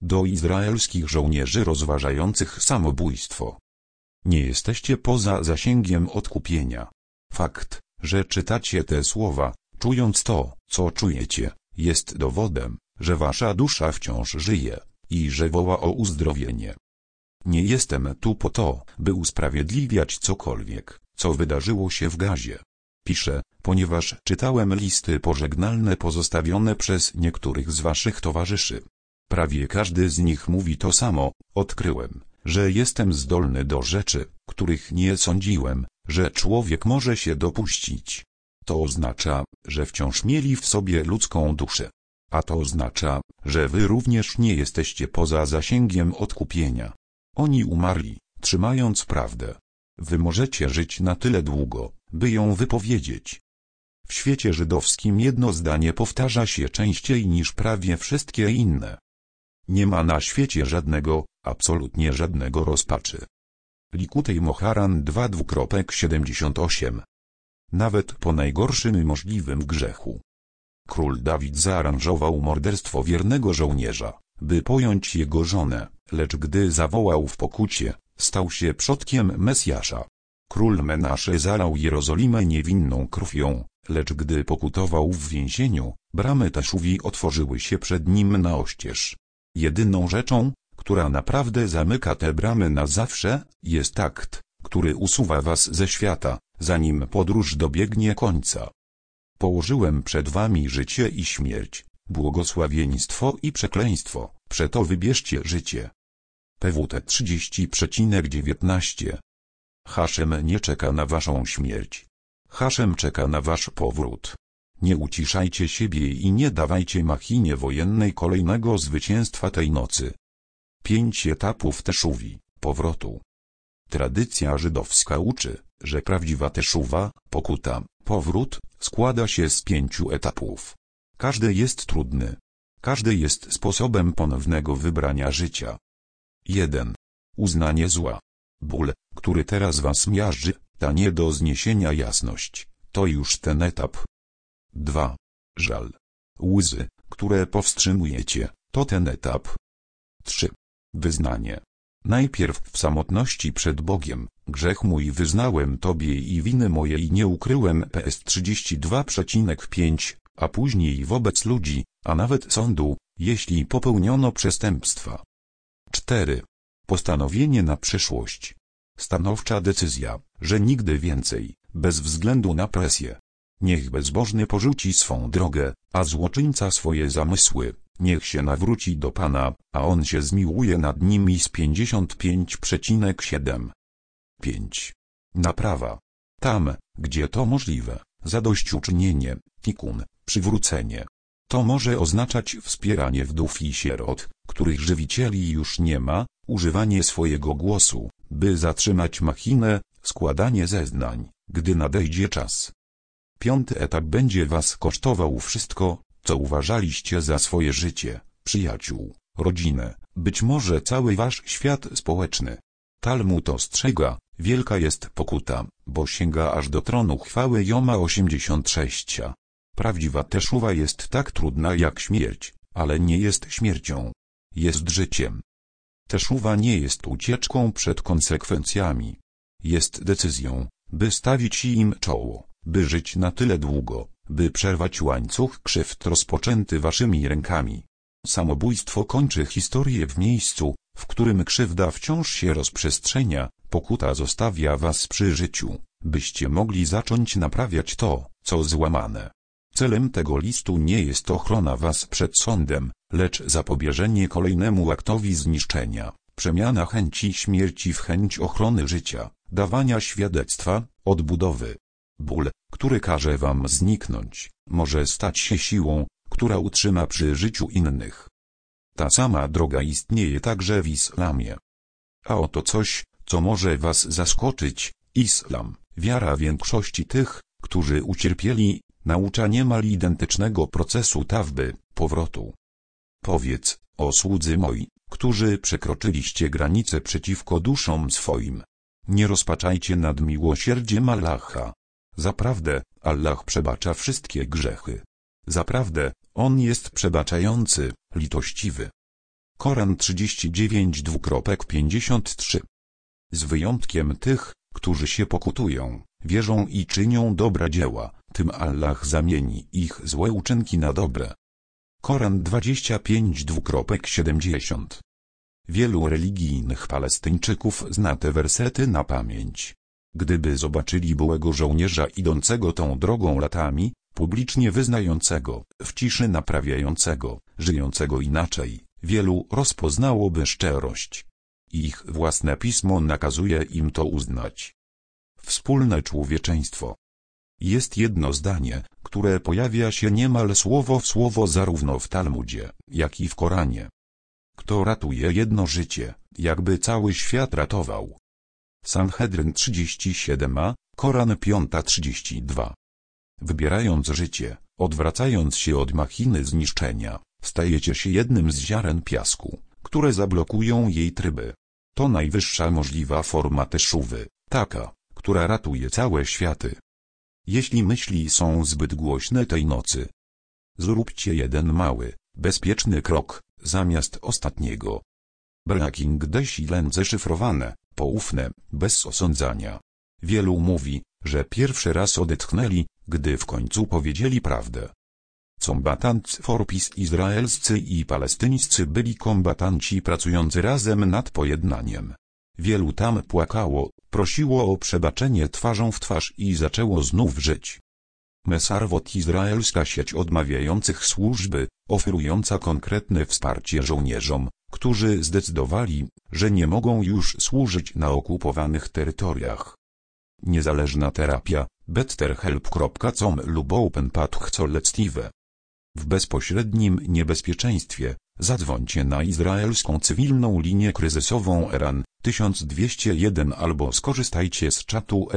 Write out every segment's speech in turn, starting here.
do izraelskich żołnierzy rozważających samobójstwo. Nie jesteście poza zasięgiem odkupienia. Fakt, że czytacie te słowa, czując to, co czujecie, jest dowodem, że wasza dusza wciąż żyje i że woła o uzdrowienie. Nie jestem tu po to, by usprawiedliwiać cokolwiek, co wydarzyło się w Gazie. Piszę, ponieważ czytałem listy pożegnalne pozostawione przez niektórych z waszych towarzyszy. Prawie każdy z nich mówi to samo. Odkryłem, że jestem zdolny do rzeczy, których nie sądziłem, że człowiek może się dopuścić. To oznacza, że wciąż mieli w sobie ludzką duszę. A to oznacza, że wy również nie jesteście poza zasięgiem odkupienia. Oni umarli, trzymając prawdę. Wy możecie żyć na tyle długo, by ją wypowiedzieć. W świecie żydowskim jedno zdanie powtarza się częściej niż prawie wszystkie inne. Nie ma na świecie żadnego, absolutnie żadnego rozpaczy. Likutej Moharan 2:78. Nawet po najgorszym możliwym grzechu. Król Dawid zaaranżował morderstwo wiernego żołnierza, by pojąć jego żonę, lecz gdy zawołał w pokucie, stał się przodkiem Mesjasza. Król Menasze zalał Jerozolimę niewinną krwią, lecz gdy pokutował w więzieniu, bramy Teszuwi otworzyły się przed nim na oścież. Jedyną rzeczą, która naprawdę zamyka te bramy na zawsze, jest akt, który usuwa was ze świata, zanim podróż dobiegnie końca. Położyłem przed wami życie i śmierć, błogosławieństwo i przekleństwo, przeto wybierzcie życie. PWT 30,19. Haszem nie czeka na waszą śmierć. Haszem czeka na wasz powrót. Nie uciszajcie siebie i nie dawajcie machinie wojennej kolejnego zwycięstwa tej nocy. 5 etapów teszuwi, powrotu. Tradycja żydowska uczy, że prawdziwa teszuwa, pokuta, powrót, składa się z 5 etapów. Każdy jest trudny. Każdy jest sposobem ponownego wybrania życia. 1. Uznanie zła. Ból, który teraz was miażdży, ta nie do zniesienia jasność, to już ten etap. 2. Żal. Łzy, które powstrzymujecie, to ten etap. 3. Wyznanie. Najpierw w samotności przed Bogiem, grzech mój wyznałem Tobie i winy moje i nie ukryłem PS 32,5, a później wobec ludzi, a nawet sądu, jeśli popełniono przestępstwa. 4. Postanowienie na przyszłość. Stanowcza decyzja, że nigdy więcej, bez względu na presję. Niech bezbożny porzuci swą drogę, a złoczyńca swoje zamysły. Niech się nawróci do Pana, a On się zmiłuje nad nimi z 55,7. 5. Naprawa. Tam, gdzie to możliwe, zadośćuczynienie, tikkun, przywrócenie. To może oznaczać wspieranie wdów i sierot, których żywicieli już nie ma, używanie swojego głosu, by zatrzymać machinę, składanie zeznań, gdy nadejdzie czas. 5. etap będzie was kosztował wszystko, co uważaliście za swoje życie, przyjaciół, rodzinę, być może cały wasz świat społeczny. Talmud ostrzega, wielka jest pokuta, bo sięga aż do tronu chwały Joma 86. Prawdziwa teszuwa jest tak trudna jak śmierć, ale nie jest śmiercią. Jest życiem. Teszuwa nie jest ucieczką przed konsekwencjami. Jest decyzją, by stawić im czoło, by żyć na tyle długo, by przerwać łańcuch krzywd rozpoczęty waszymi rękami. Samobójstwo kończy historię w miejscu, w którym krzywda wciąż się rozprzestrzenia, pokuta zostawia was przy życiu, byście mogli zacząć naprawiać to, co złamane. Celem tego listu nie jest ochrona was przed sądem, lecz zapobieżenie kolejnemu aktowi zniszczenia, przemiana chęci śmierci w chęć ochrony życia, dawania świadectwa, odbudowy. Ból, który każe wam zniknąć, może stać się siłą, która utrzyma przy życiu innych. Ta sama droga istnieje także w islamie. A oto coś, co może was zaskoczyć. Islam, wiara większości tych, którzy ucierpieli, naucza niemal identycznego procesu tawby, powrotu. Powiedz, o słudzy moi, którzy przekroczyliście granice przeciwko duszom swoim. Nie rozpaczajcie nad miłosierdziem Allaha. Zaprawdę, Allah przebacza wszystkie grzechy. Zaprawdę, On jest przebaczający, litościwy. Koran 39:53. Z wyjątkiem tych, którzy się pokutują, wierzą i czynią dobre dzieła, tym Allah zamieni ich złe uczynki na dobre. Koran 25:70. Wielu religijnych Palestyńczyków zna te wersety na pamięć. Gdyby zobaczyli byłego żołnierza idącego tą drogą latami, publicznie wyznającego, w ciszy naprawiającego, żyjącego inaczej, wielu rozpoznałoby szczerość. Ich własne pismo nakazuje im to uznać. Wspólne człowieczeństwo. Jest jedno zdanie, które pojawia się niemal słowo w słowo zarówno w Talmudzie, jak i w Koranie. Kto ratuje jedno życie, jakby cały świat ratował. Sanhedryn 37a, Koran 5:32. Wybierając życie, odwracając się od machiny zniszczenia, stajecie się jednym z ziaren piasku, które zablokują jej tryby. To najwyższa możliwa forma teszuwy, taka, która ratuje całe światy. Jeśli myśli są zbyt głośne tej nocy, zróbcie jeden mały, bezpieczny krok, zamiast ostatniego. Breaking the silence szyfrowane, poufne, bez osądzania. Wielu mówi, że pierwszy raz odetchnęli, gdy w końcu powiedzieli prawdę. Combatants for Peace izraelscy i palestyńscy byli kombatanci pracujący razem nad pojednaniem. Wielu tam płakało, prosiło o przebaczenie twarzą w twarz i zaczęło znów żyć. Mesarwot, izraelska sieć odmawiających służby, oferująca konkretne wsparcie żołnierzom, którzy zdecydowali, że nie mogą już służyć na okupowanych terytoriach. Niezależna terapia, betterhelp.com lub openpath.collective. W bezpośrednim niebezpieczeństwie, zadzwońcie na izraelską cywilną linię kryzysową ERAN 1201 albo skorzystajcie z czatu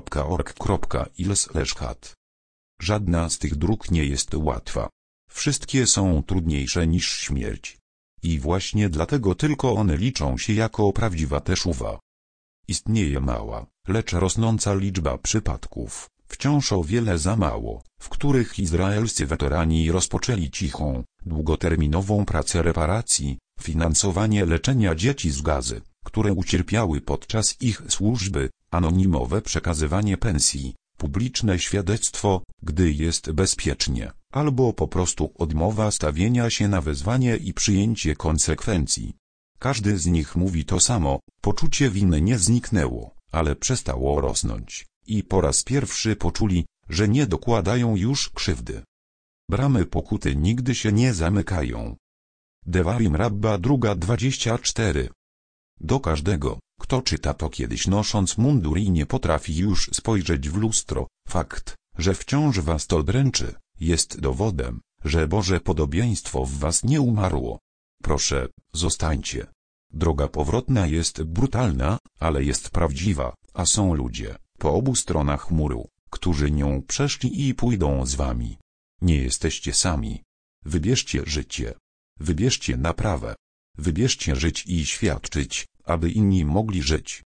eran.org.il/chat. Żadna z tych dróg nie jest łatwa. Wszystkie są trudniejsze niż śmierć. I właśnie dlatego tylko one liczą się jako prawdziwa teszuwa. Istnieje mała, lecz rosnąca liczba przypadków, wciąż o wiele za mało, w których izraelscy weterani rozpoczęli cichą, długoterminową pracę reparacji, finansowanie leczenia dzieci z Gazy, które ucierpiały podczas ich służby, anonimowe przekazywanie pensji, publiczne świadectwo, gdy jest bezpiecznie, albo po prostu odmowa stawienia się na wezwanie i przyjęcie konsekwencji. Każdy z nich mówi to samo, poczucie winy nie zniknęło, ale przestało rosnąć, i po raz pierwszy poczuli, że nie dokładają już krzywdy. Bramy pokuty nigdy się nie zamykają. Devarim Rabba 2:24. Do każdego, kto czyta to kiedyś nosząc mundur i nie potrafi już spojrzeć w lustro, fakt, że wciąż was to dręczy, jest dowodem, że Boże podobieństwo w was nie umarło. Proszę, zostańcie. Droga powrotna jest brutalna, ale jest prawdziwa, a są ludzie, po obu stronach muru, którzy nią przeszli i pójdą z wami. Nie jesteście sami. Wybierzcie życie. Wybierzcie naprawę. Wybierzcie żyć i świadczyć, aby inni mogli żyć.